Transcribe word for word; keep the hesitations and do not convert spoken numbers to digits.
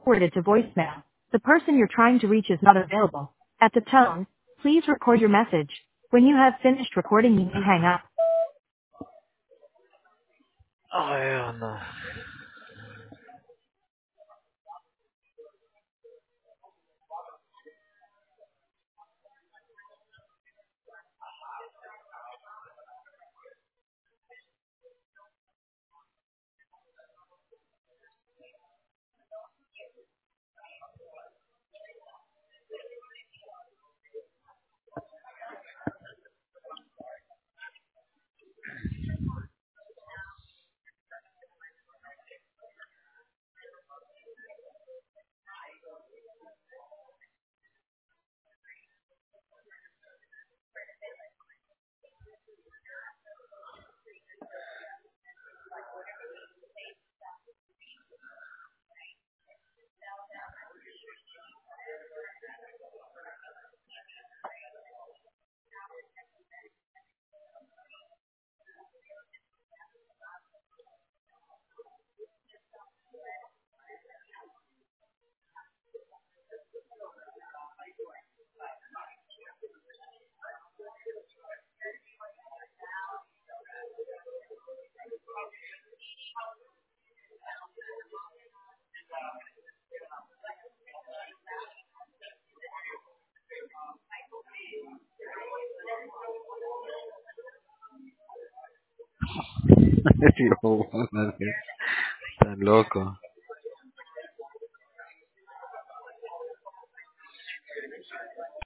forwarded to voicemail. The person you're trying to reach is not available. At the tone, please record your message. When you have finished recording, you may hang up. Ay, Ana. Yo, Ana, tan loco.